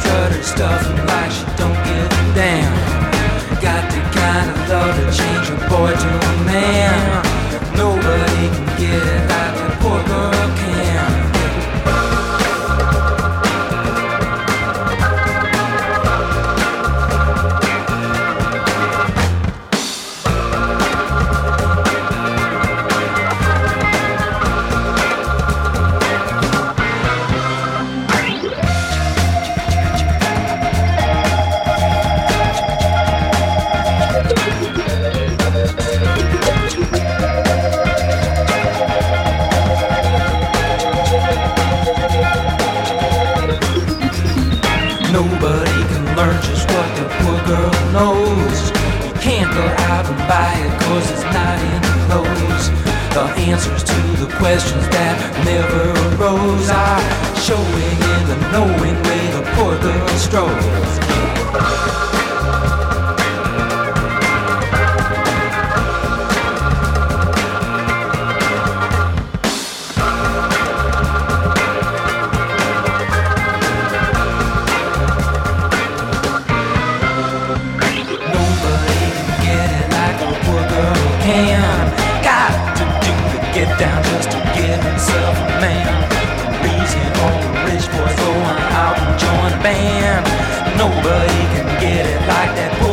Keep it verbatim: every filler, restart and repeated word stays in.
stutter stuffing like she don't give a damn. Got the kind of love to change a boy to a man. Nobody can get it like that poor girl can. Nobody can learn just what the poor girl knows. You can't go out and buy it cause it's not in the clothes. The answers to the questions that never arose are showing in the knowing way the poor girl strolls. Got to do to get down just to get himself a man. The reason all the rich boys go on out and join a band. Nobody can get it like that.